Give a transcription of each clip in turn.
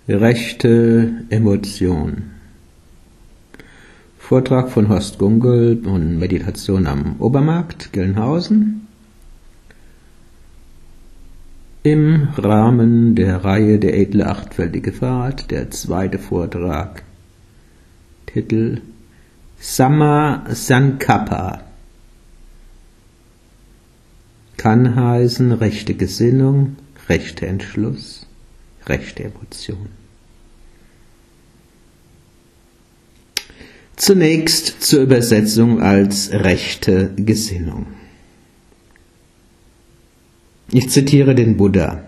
Rechte Emotion. Vortrag von Horst Gunkel und Meditation am Obermarkt, Gelnhausen. Im Rahmen der Reihe Der edle achtfältige Pfad, der zweite Vortrag. Titel Samma Sankappa. Kann heißen rechte Gesinnung, rechter Entschluss, rechte Emotion. Zunächst zur Übersetzung als rechte Gesinnung. Ich zitiere den Buddha.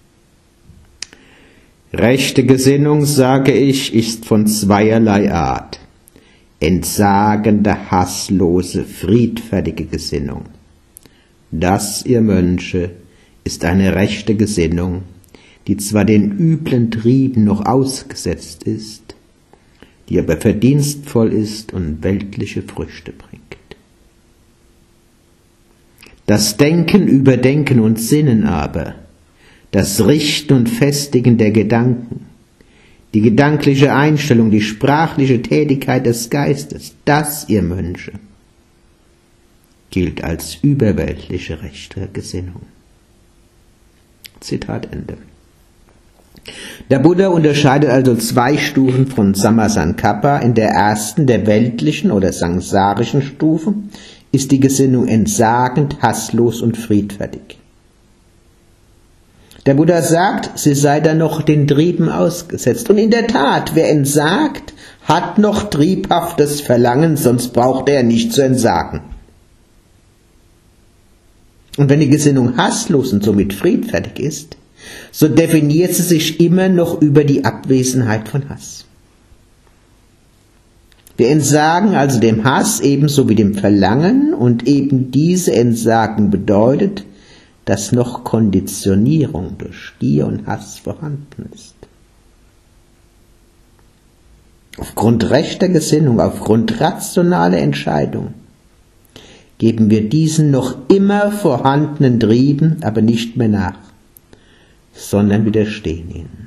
Rechte Gesinnung, sage ich, ist von zweierlei Art. Entsagende, hasslose, friedfertige Gesinnung. Das, ihr Mönche, ist eine rechte Gesinnung, die zwar den üblen Trieben noch ausgesetzt ist, die aber verdienstvoll ist und weltliche Früchte bringt. Das Denken, Überdenken und Sinnen aber, das Richten und Festigen der Gedanken, die gedankliche Einstellung, die sprachliche Tätigkeit des Geistes, das, ihr Mönche, gilt als überweltliche rechte Gesinnung. Zitat Ende. Der Buddha unterscheidet also zwei Stufen von Samma Sankappa. In der ersten, der weltlichen oder sangsarischen Stufe, ist die Gesinnung entsagend, hasslos und friedfertig. Der Buddha sagt, sie sei dann noch den Trieben ausgesetzt. Und in der Tat, wer entsagt, hat noch triebhaftes Verlangen, sonst braucht er nicht zu entsagen. Und wenn die Gesinnung hasslos und somit friedfertig ist, so definiert sie sich immer noch über die Abwesenheit von Hass. Wir entsagen also dem Hass ebenso wie dem Verlangen, und eben diese Entsagen bedeutet, dass noch Konditionierung durch Gier und Hass vorhanden ist. Aufgrund rechter Gesinnung, aufgrund rationaler Entscheidung, geben wir diesen noch immer vorhandenen Trieben aber nicht mehr nach, sondern widerstehen ihnen.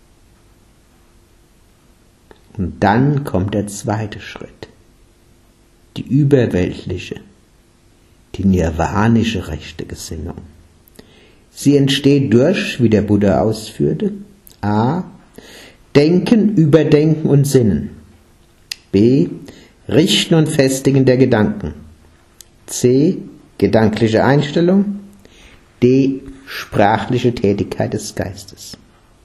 Und dann kommt der zweite Schritt, die überweltliche, die nirvanische rechte Gesinnung. Sie entsteht durch, wie der Buddha ausführte, a. Denken, Überdenken und Sinnen, b. Richten und Festigen der Gedanken, c. Gedankliche Einstellung, d. Sprachliche Tätigkeit des Geistes.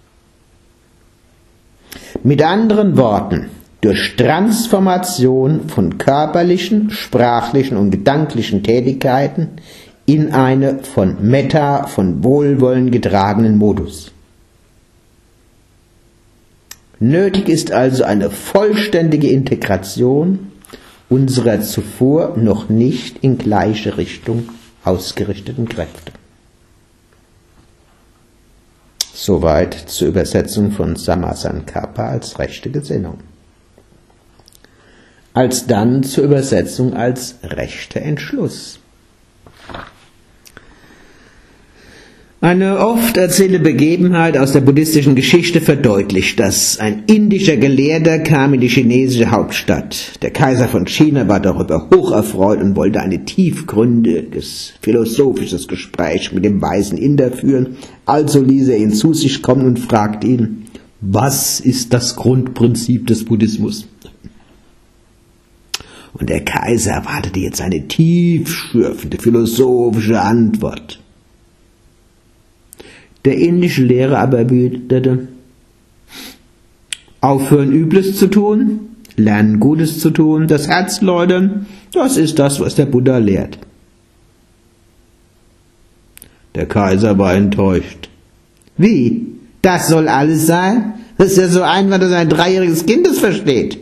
Mit anderen Worten, durch Transformation von körperlichen, sprachlichen und gedanklichen Tätigkeiten in eine von Metta, von Wohlwollen getragenen Modus. Nötig ist also eine vollständige Integration unserer zuvor noch nicht in gleiche Richtung ausgerichteten Kräfte. Soweit zur Übersetzung von Samma Sankappa als rechte Gesinnung. Alsdann zur Übersetzung als rechter Entschluss. Eine oft erzählte Begebenheit aus der buddhistischen Geschichte verdeutlicht, dass ein indischer Gelehrter kam in die chinesische Hauptstadt. Der Kaiser von China war darüber hocherfreut und wollte ein tiefgründiges, philosophisches Gespräch mit dem weisen Inder führen. Also ließ er ihn zu sich kommen und fragte ihn, was ist das Grundprinzip des Buddhismus? Und der Kaiser erwartete jetzt eine tiefschürfende, philosophische Antwort. Der indische Lehrer aber erwiderte, aufhören Übles zu tun, lernen Gutes zu tun, das Herz läutern, das ist das, was der Buddha lehrt. Der Kaiser war enttäuscht. Wie? Das soll alles sein? Das ist ja so einfach, dass ein 3-jähriges Kind es versteht.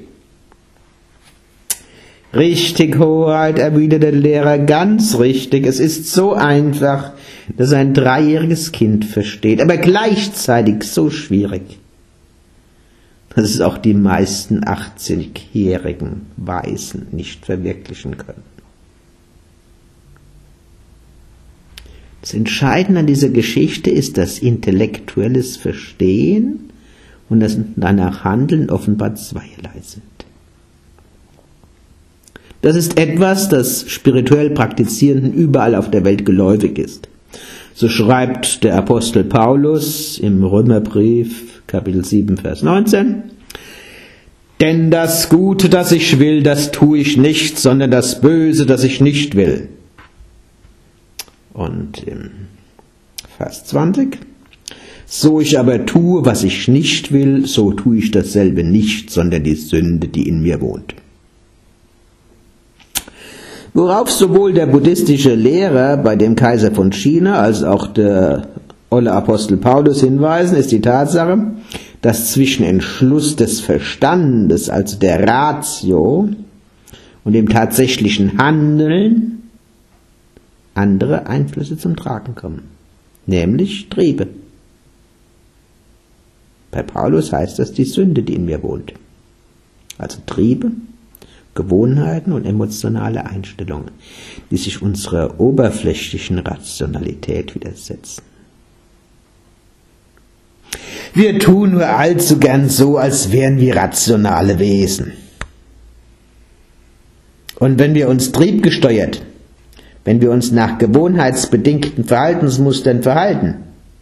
Richtig, Hoheit, erwiderte der Lehrer, ganz richtig. Es ist so einfach, dass ein 3-jähriges Kind versteht, aber gleichzeitig so schwierig, dass es auch die meisten 80-jährigen Weisen nicht verwirklichen können. Das Entscheidende an dieser Geschichte ist das intellektuelles Verstehen und das danach Handeln offenbar zweierlei sind. Das ist etwas, das spirituell Praktizierenden überall auf der Welt geläufig ist. So schreibt der Apostel Paulus im Römerbrief, Kapitel 7, Vers 19, denn das Gute, das ich will, das tue ich nicht, sondern das Böse, das ich nicht will. Und im Vers 20, so ich aber tue, was ich nicht will, so tue ich dasselbe nicht, sondern die Sünde, die in mir wohnt. Worauf sowohl der buddhistische Lehrer bei dem Kaiser von China als auch der olle Apostel Paulus hinweisen, ist die Tatsache, dass zwischen Entschluss des Verstandes, also der Ratio, und dem tatsächlichen Handeln andere Einflüsse zum Tragen kommen, nämlich Triebe. Bei Paulus heißt das die Sünde, die in mir wohnt. Also Triebe, Gewohnheiten und emotionale Einstellungen, die sich unserer oberflächlichen Rationalität widersetzen. Wir tun nur allzu gern so, als wären wir rationale Wesen. Und wenn wir uns triebgesteuert, wenn wir uns nach gewohnheitsbedingten Verhaltensmustern verhalten,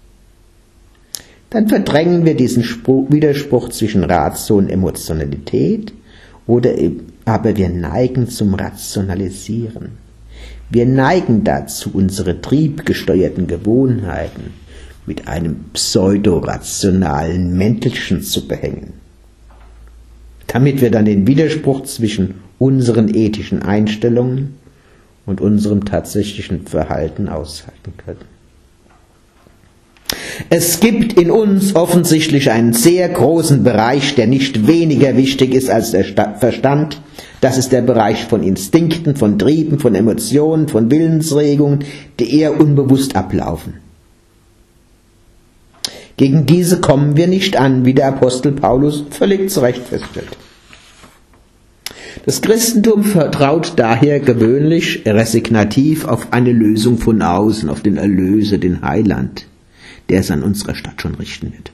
dann verdrängen wir diesen Widerspruch zwischen Ratio und Emotionalität, aber wir neigen zum Rationalisieren. Wir neigen dazu, unsere triebgesteuerten Gewohnheiten mit einem pseudorationalen Mäntelchen zu behängen, damit wir dann den Widerspruch zwischen unseren ethischen Einstellungen und unserem tatsächlichen Verhalten aushalten können. Es gibt in uns offensichtlich einen sehr großen Bereich, der nicht weniger wichtig ist als der Verstand. Das ist der Bereich von Instinkten, von Trieben, von Emotionen, von Willensregungen, die eher unbewusst ablaufen. Gegen diese kommen wir nicht an, wie der Apostel Paulus völlig zu Recht feststellt. Das Christentum vertraut daher gewöhnlich resignativ auf eine Lösung von außen, auf den Erlöser, den Heiland, der es an unserer Stadt schon richten wird.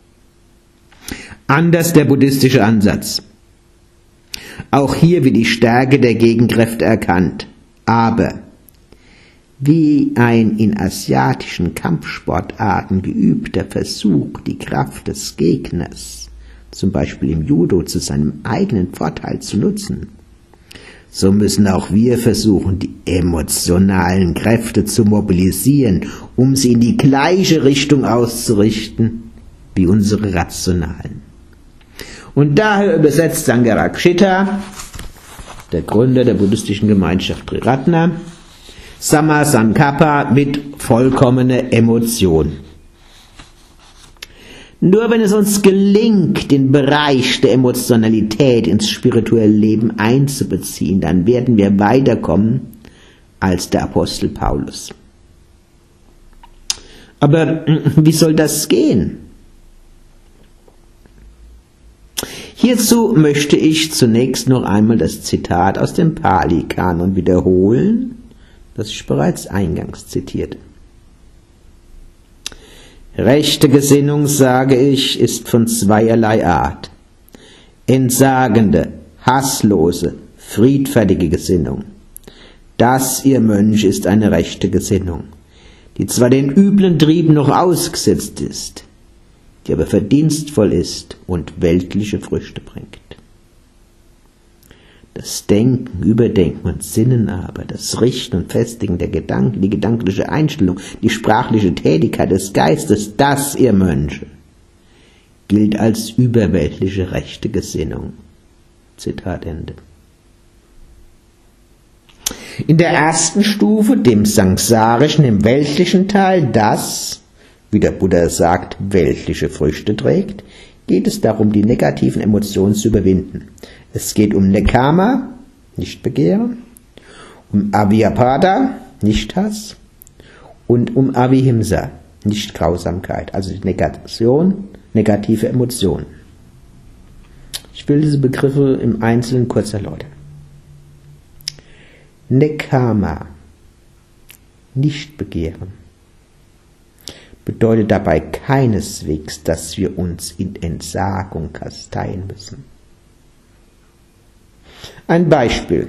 Anders der buddhistische Ansatz. Auch hier wird die Stärke der Gegenkräfte erkannt, aber wie ein in asiatischen Kampfsportarten geübter Versuch, die Kraft des Gegners, zum Beispiel im Judo, zu seinem eigenen Vorteil zu nutzen, so müssen auch wir versuchen, die emotionalen Kräfte zu mobilisieren, um sie in die gleiche Richtung auszurichten wie unsere rationalen. Und daher übersetzt Sangharakshita, der Gründer der buddhistischen Gemeinschaft Triratna, Samma Sankappa mit vollkommener Emotion. Nur wenn es uns gelingt, den Bereich der Emotionalität ins spirituelle Leben einzubeziehen, dann werden wir weiterkommen als der Apostel Paulus. Aber wie soll das gehen? Hierzu möchte ich zunächst noch einmal das Zitat aus dem Pali-Kanon wiederholen, das ich bereits eingangs zitierte. Rechte Gesinnung, sage ich, ist von zweierlei Art. Entsagende, hasslose, friedfertige Gesinnung. Das, ihr Mönch, ist eine rechte Gesinnung, die zwar den üblen Trieben noch ausgesetzt ist, die aber verdienstvoll ist und weltliche Früchte bringt. Das Denken, Überdenken und Sinnen aber, das Richten und Festigen der Gedanken, die gedankliche Einstellung, die sprachliche Tätigkeit des Geistes, das, ihr Mönche, gilt als überweltliche rechte Gesinnung. Zitat Ende. In der ersten Stufe, dem samsarischen, dem weltlichen Teil, das, wie der Buddha sagt, weltliche Früchte trägt, geht es darum, die negativen Emotionen zu überwinden. Es geht um Nekama, nicht Begehren, um Avyapada, nicht Hass, und um Avihimsa, nicht Grausamkeit, also die Negation, negative Emotionen. Ich will diese Begriffe im Einzelnen kurz erläutern. Nekama, nicht Begehren, bedeutet dabei keineswegs, dass wir uns in Entsagung kasteien müssen. Ein Beispiel.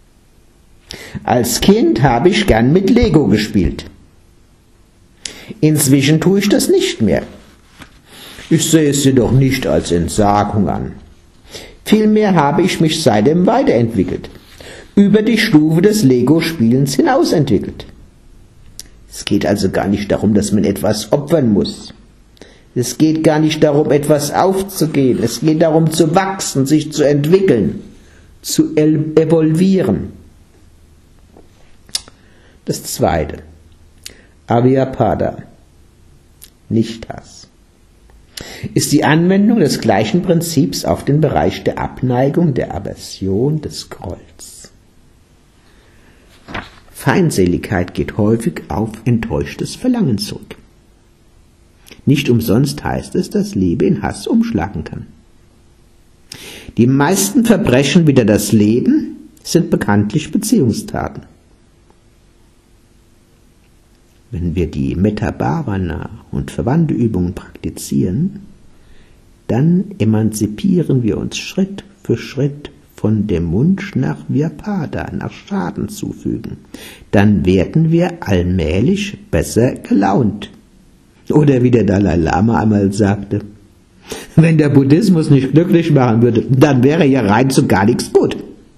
Als Kind habe ich gern mit Lego gespielt. Inzwischen tue ich das nicht mehr. Ich sehe es jedoch nicht als Entsagung an. Vielmehr habe ich mich seitdem weiterentwickelt, über die Stufe des Lego-Spielens hinaus entwickelt. Es geht also gar nicht darum, dass man etwas opfern muss. Es geht gar nicht darum, etwas aufzugeben. Es geht darum, zu wachsen, sich zu entwickeln, zu evolvieren. Das Zweite. Avyapada, Nichthass, ist die Anwendung des gleichen Prinzips auf den Bereich der Abneigung, der Aversion, des Grolls. Feindseligkeit geht häufig auf enttäuschtes Verlangen zurück. Nicht umsonst heißt es, dass Liebe in Hass umschlagen kann. Die meisten Verbrechen wider das Leben sind bekanntlich Beziehungstaten. Wenn wir die Metta-Bhavana und verwandte Übungen praktizieren, dann emanzipieren wir uns Schritt für Schritt von dem Wunsch nach Vyapada, nach Schaden zufügen. Dann werden wir allmählich besser gelaunt. Oder wie der Dalai Lama einmal sagte, wenn der Buddhismus nicht glücklich machen würde, dann wäre ja rein zu gar nichts gut.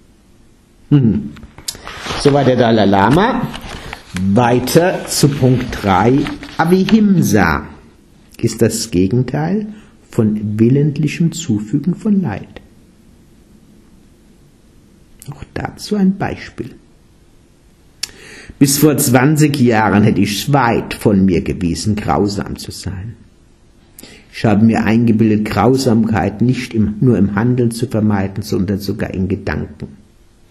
So war der Dalai Lama. Weiter zu Punkt 3. Avihimsa ist das Gegenteil von willentlichem Zufügen von Leid. Auch dazu ein Beispiel. Bis vor 20 Jahren hätte ich weit von mir gewiesen, grausam zu sein. Ich habe mir eingebildet, Grausamkeit nicht nur im Handeln zu vermeiden, sondern sogar in Gedanken.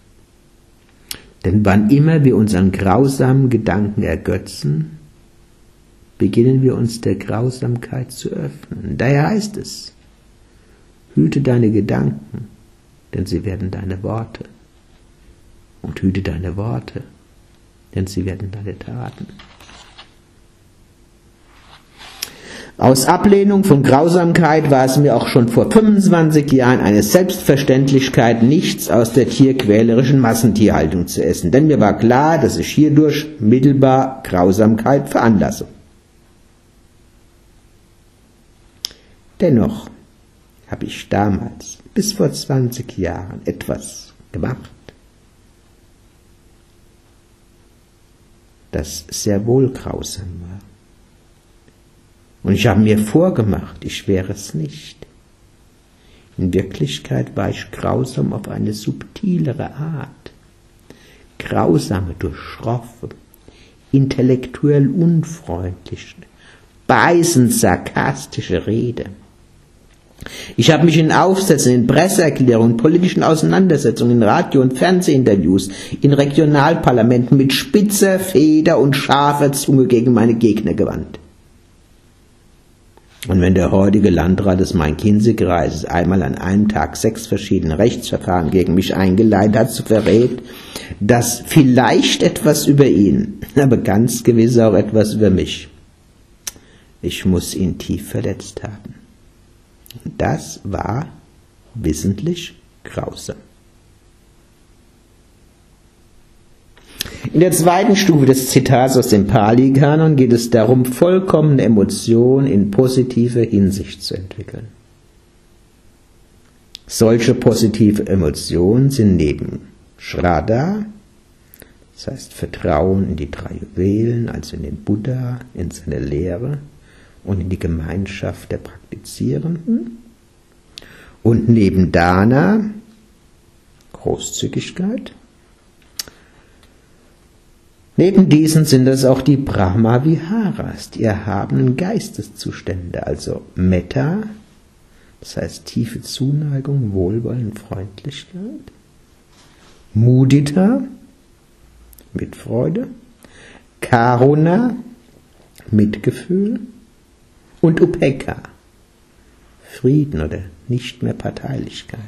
Denn wann immer wir uns an grausamen Gedanken ergötzen, beginnen wir uns der Grausamkeit zu öffnen. Daher heißt es, hüte deine Gedanken, denn sie werden deine Worte. Und hüte deine Worte, denn sie werden deine Taten. Aus Ablehnung von Grausamkeit war es mir auch schon vor 25 Jahren eine Selbstverständlichkeit, nichts aus der tierquälerischen Massentierhaltung zu essen, denn mir war klar, dass ich hierdurch mittelbar Grausamkeit veranlasse. Dennoch habe ich damals, bis vor 20 Jahren, etwas gemacht, das sehr wohl grausam war. Und ich habe mir vorgemacht, ich wäre es nicht. In Wirklichkeit war ich grausam auf eine subtilere Art. Grausame durch schroffe, intellektuell unfreundliche, beißend sarkastische Rede. Ich habe mich in Aufsätzen, in Presseerklärungen, politischen Auseinandersetzungen, in Radio- und Fernsehinterviews, in Regionalparlamenten mit spitzer Feder und scharfer Zunge gegen meine Gegner gewandt. Und wenn der heutige Landrat des Main-Kinzig-Kreises einmal an einem Tag 6 verschiedene Rechtsverfahren gegen mich eingeleitet hat, so verrät das vielleicht etwas über ihn, aber ganz gewiss auch etwas über mich. Ich muss ihn tief verletzt haben. Und das war wissentlich grausam. In der zweiten Stufe des Zitats aus dem Pali-Kanon geht es darum, vollkommene Emotionen in positiver Hinsicht zu entwickeln. Solche positive Emotionen sind neben Shraddha, das heißt Vertrauen in die 3 Juwelen, also in den Buddha, in seine Lehre und in die Gemeinschaft der Praktizierenden, und neben Dana, Großzügigkeit. Neben diesen sind es auch die Brahma-Viharas, die erhabenen Geisteszustände, also Metta, das heißt tiefe Zuneigung, Wohlwollen, Freundlichkeit, Mudita, Mitfreude, Karuna, Mitgefühl und Upekkha, Frieden oder nicht mehr Parteilichkeit.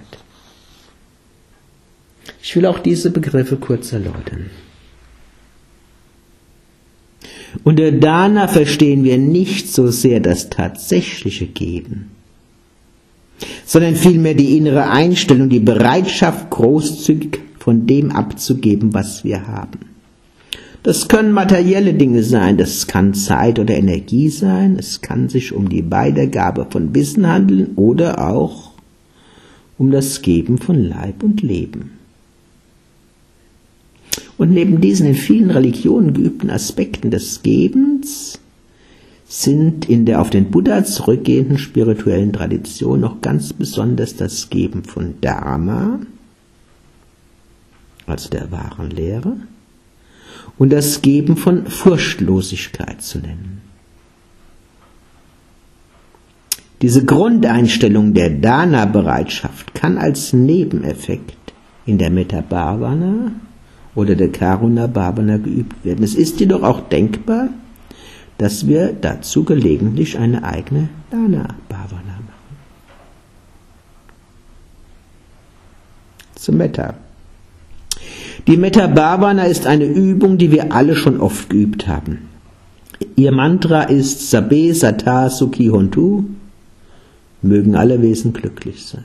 Ich will auch diese Begriffe kurz erläutern. Unter Dana verstehen wir nicht so sehr das tatsächliche Geben, sondern vielmehr die innere Einstellung, die Bereitschaft, großzügig von dem abzugeben, was wir haben. Das können materielle Dinge sein, das kann Zeit oder Energie sein, es kann sich um die Weitergabe von Wissen handeln oder auch um das Geben von Leib und Leben. Und neben diesen in vielen Religionen geübten Aspekten des Gebens sind in der auf den Buddha zurückgehenden spirituellen Tradition noch ganz besonders das Geben von Dharma, also der wahren Lehre, und das Geben von Furchtlosigkeit zu nennen. Diese Grundeinstellung der Dana-Bereitschaft kann als Nebeneffekt in der Metta-Bhavana oder der Karuna-Bhavana geübt werden. Es ist jedoch auch denkbar, dass wir dazu gelegentlich eine eigene Dana-Bhavana machen. Zum Metta. Die Metta-Bhavana ist eine Übung, die wir alle schon oft geübt haben. Ihr Mantra ist Sabbe Sata Sukhi Hontu, mögen alle Wesen glücklich sein.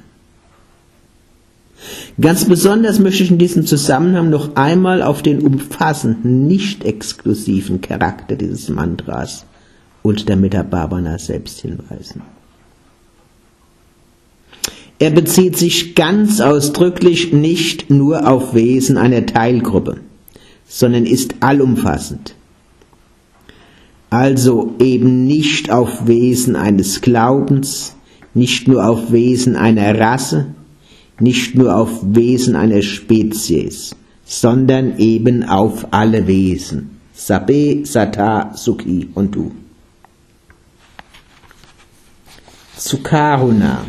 Ganz besonders möchte ich in diesem Zusammenhang noch einmal auf den umfassenden, nicht exklusiven Charakter dieses Mantras und der Metta-Bhavana selbst hinweisen. Er bezieht sich ganz ausdrücklich nicht nur auf Wesen einer Teilgruppe, sondern ist allumfassend. Also eben nicht auf Wesen eines Glaubens, nicht nur auf Wesen einer Rasse, nicht nur auf Wesen einer Spezies, sondern eben auf alle Wesen. Sabbe Sata Sukhi Hontu. Zu Karuna.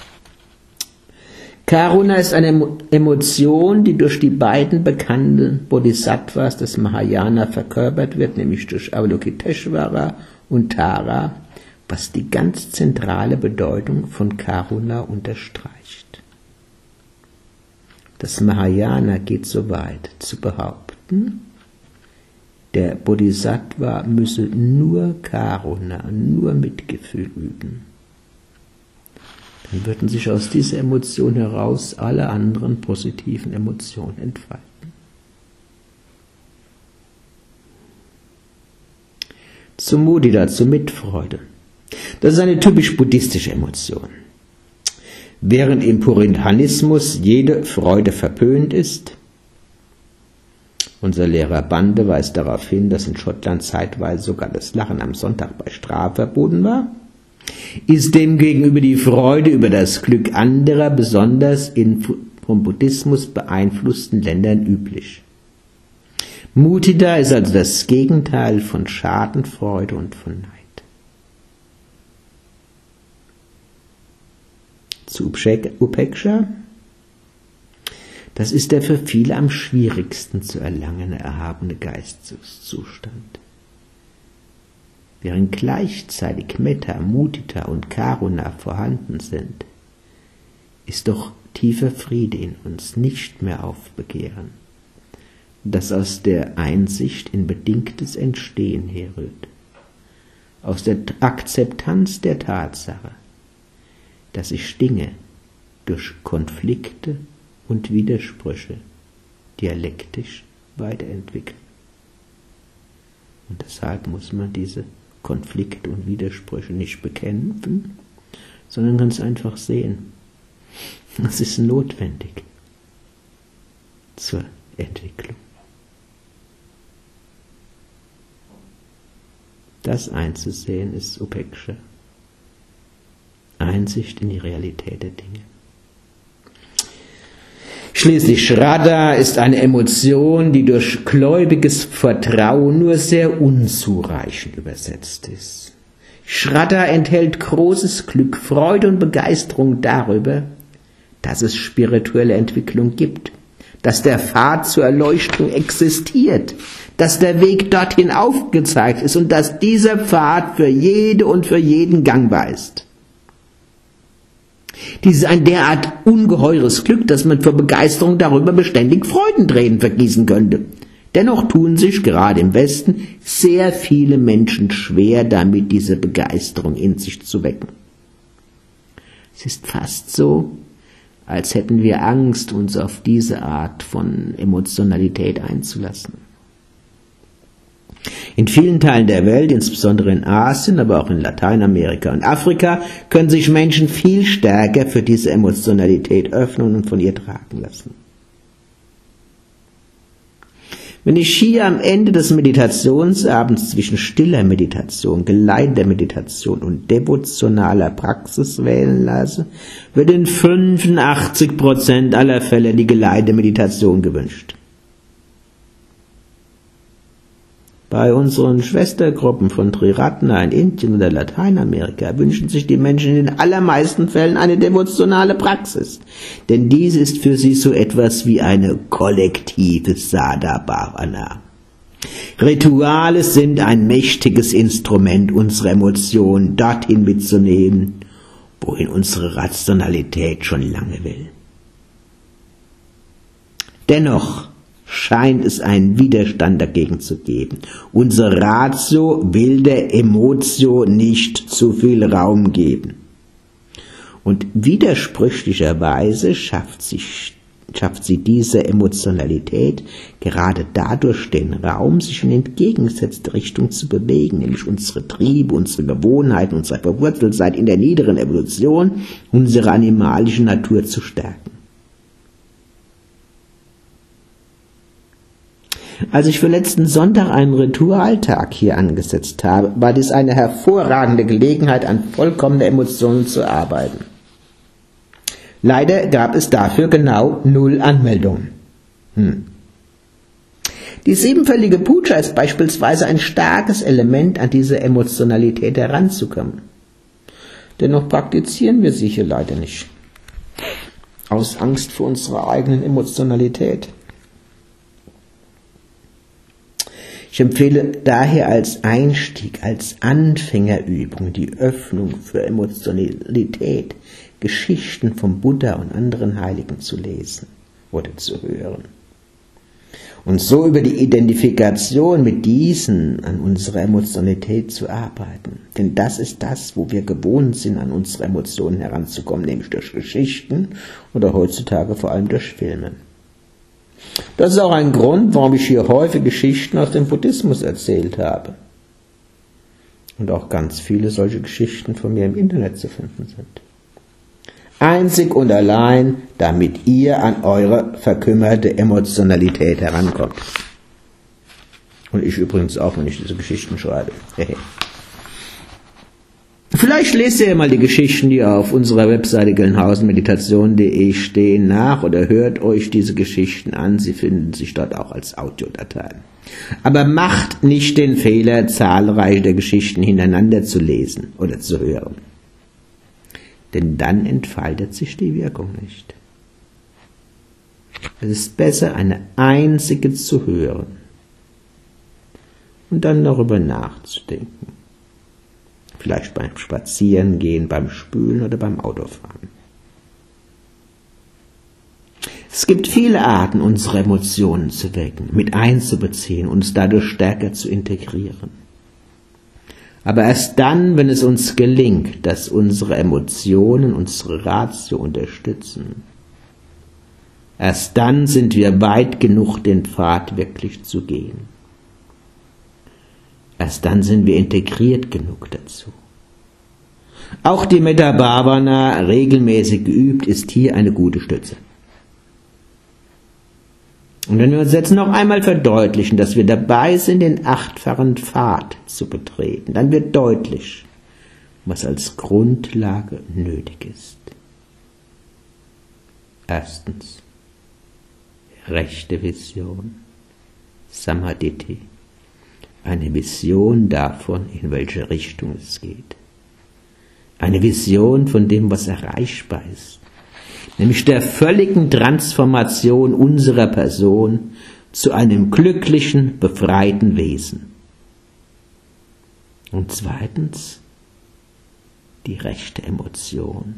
Karuna ist eine Emotion, die durch die beiden bekannten Bodhisattvas des Mahayana verkörpert wird, nämlich durch Avalokiteshvara und Tara, was die ganz zentrale Bedeutung von Karuna unterstreicht. Das Mahayana geht so weit zu behaupten, der Bodhisattva müsse nur Karuna, nur Mitgefühl üben. Dann würden sich aus dieser Emotion heraus alle anderen positiven Emotionen entfalten. Zum Mudita, zur Mitfreude. Das ist eine typisch buddhistische Emotion. Während im Puritanismus jede Freude verpönt ist, unser Lehrer Bande weist darauf hin, dass in Schottland zeitweise sogar das Lachen am Sonntag bei Strafe verboten war, ist demgegenüber die Freude über das Glück anderer besonders in vom Buddhismus beeinflussten Ländern üblich. Mudita ist also das Gegenteil von Schadenfreude und von Neid. Zu Upeksha. Das ist der für viele am schwierigsten zu erlangene erhabene Geisteszustand. Während gleichzeitig Metta, Mudita und Karuna vorhanden sind, ist doch tiefer Friede in uns, nicht mehr Aufbegehren, das aus der Einsicht in bedingtes Entstehen herrührt, aus der Akzeptanz der Tatsache, dass sich Dinge durch Konflikte und Widersprüche dialektisch weiterentwickeln. Und deshalb muss man diese Konflikte und Widersprüche nicht bekämpfen, sondern ganz einfach sehen. Es ist notwendig zur Entwicklung. Das einzusehen ist Upeksha. Einsicht in die Realität der Dinge. Schließlich Shraddha ist eine Emotion, die durch gläubiges Vertrauen nur sehr unzureichend übersetzt ist. Shraddha enthält großes Glück, Freude und Begeisterung darüber, dass es spirituelle Entwicklung gibt, dass der Pfad zur Erleuchtung existiert, dass der Weg dorthin aufgezeigt ist und dass dieser Pfad für jede und für jeden gangbar ist. Dies ist ein derart ungeheures Glück, dass man vor Begeisterung darüber beständig Freudentränen vergießen könnte. Dennoch tun sich gerade im Westen sehr viele Menschen schwer damit, diese Begeisterung in sich zu wecken. Es ist fast so, als hätten wir Angst, uns auf diese Art von Emotionalität einzulassen. In vielen Teilen der Welt, insbesondere in Asien, aber auch in Lateinamerika und Afrika, können sich Menschen viel stärker für diese Emotionalität öffnen und von ihr tragen lassen. Wenn ich hier am Ende des Meditationsabends zwischen stiller Meditation, geleiteter Meditation und devotionaler Praxis wählen lasse, wird in 85% aller Fälle die geleitete Meditation gewünscht. Bei unseren Schwestergruppen von Triratna in Indien oder Lateinamerika wünschen sich die Menschen in den allermeisten Fällen eine devotionale Praxis, denn dies ist für sie so etwas wie eine kollektive Sadha-Bhavana. Rituale sind ein mächtiges Instrument, unsere Emotionen dorthin mitzunehmen, wohin unsere Rationalität schon lange will. Dennoch scheint es einen Widerstand dagegen zu geben. Unsere Ratio will der Emotio nicht zu viel Raum geben. Und widersprüchlicherweise schafft sie diese Emotionalität gerade dadurch den Raum, sich in entgegengesetzte Richtung zu bewegen, nämlich unsere Triebe, unsere Gewohnheiten, unsere Verwurzeltheit in der niederen Evolution, unsere animalische Natur zu stärken. Als ich für letzten Sonntag einen Ritualtag hier angesetzt habe, war dies eine hervorragende Gelegenheit, an vollkommener Emotionen zu arbeiten. Leider gab es dafür genau 0 Anmeldungen. Die 7-fällige Puja ist beispielsweise ein starkes Element, an diese Emotionalität heranzukommen. Dennoch praktizieren wir sie hier leider nicht. Aus Angst vor unserer eigenen Emotionalität. Ich empfehle daher als Einstieg, als Anfängerübung die Öffnung für Emotionalität, Geschichten vom Buddha und anderen Heiligen zu lesen oder zu hören. Und so über die Identifikation mit diesen an unserer Emotionalität zu arbeiten. Denn das ist das, wo wir gewohnt sind, an unsere Emotionen heranzukommen, nämlich durch Geschichten oder heutzutage vor allem durch Filme. Das ist auch ein Grund, warum ich hier häufig Geschichten aus dem Buddhismus erzählt habe. Und auch ganz viele solche Geschichten von mir im Internet zu finden sind. Einzig und allein, damit ihr an eure verkümmerte Emotionalität herankommt. Und ich übrigens auch, wenn ich diese Geschichten schreibe. Vielleicht lest ihr mal die Geschichten, die auf unserer Webseite gelnhausenmeditation.de stehen, nach oder hört euch diese Geschichten an. Sie finden sich dort auch als Audiodateien. Aber macht nicht den Fehler, zahlreiche der Geschichten hintereinander zu lesen oder zu hören. Denn dann entfaltet sich die Wirkung nicht. Es ist besser, eine einzige zu hören und dann darüber nachzudenken. Vielleicht beim Spazierengehen, beim Spülen oder beim Autofahren. Es gibt viele Arten, unsere Emotionen zu wecken, mit einzubeziehen, uns dadurch stärker zu integrieren. Aber erst dann, wenn es uns gelingt, dass unsere Emotionen unsere Ratio unterstützen, erst dann sind wir weit genug, den Pfad wirklich zu gehen. Erst dann sind wir integriert genug dazu. Auch die Metta Bhavana, regelmäßig geübt, ist hier eine gute Stütze. Und wenn wir uns jetzt noch einmal verdeutlichen, dass wir dabei sind, den 8-fachen Pfad zu betreten, dann wird deutlich, was als Grundlage nötig ist. Erstens, rechte Vision, Samadhi. Eine Vision davon, in welche Richtung es geht. Eine Vision von dem, was erreichbar ist. Nämlich der völligen Transformation unserer Person zu einem glücklichen, befreiten Wesen. Und zweitens, die rechte Emotion,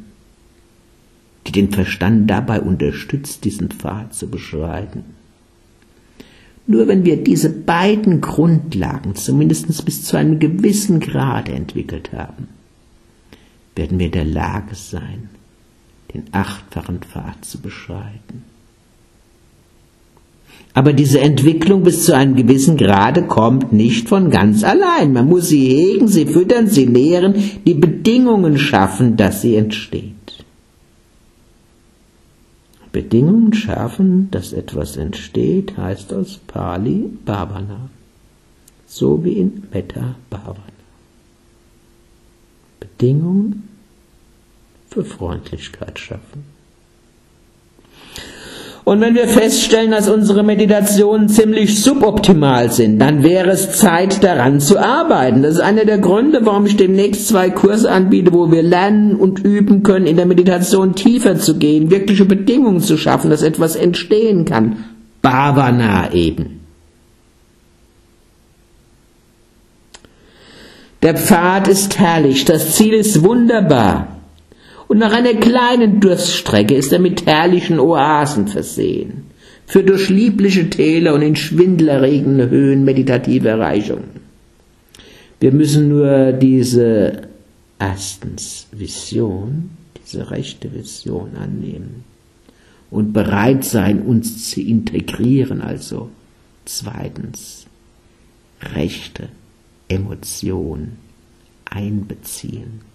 die den Verstand dabei unterstützt, diesen Pfad zu beschreiten. Nur wenn wir diese beiden Grundlagen zumindest bis zu einem gewissen Grad entwickelt haben, werden wir in der Lage sein, den 8-fachen Pfad zu beschreiten. Aber diese Entwicklung bis zu einem gewissen Grade kommt nicht von ganz allein. Man muss sie hegen, sie füttern, sie nähren, die Bedingungen schaffen, dass sie entsteht. Bedingungen schaffen, dass etwas entsteht, heißt aus Pali Bhavana, so wie in Metta Bhavana. Bedingungen für Freundlichkeit schaffen. Und wenn wir feststellen, dass unsere Meditationen ziemlich suboptimal sind, dann wäre es Zeit, daran zu arbeiten. Das ist einer der Gründe, warum ich demnächst 2 Kurse anbiete, wo wir lernen und üben können, in der Meditation tiefer zu gehen, wirkliche Bedingungen zu schaffen, dass etwas entstehen kann. Bhavana eben. Der Pfad ist herrlich, das Ziel ist wunderbar. Und nach einer kleinen Durststrecke ist er mit herrlichen Oasen versehen, für durch liebliche Täler und in schwindelerregende Höhen meditative Erreichungen. Wir müssen nur diese Vision, diese rechte Vision annehmen und bereit sein, uns zu integrieren, also 2. rechte Emotion einbeziehen.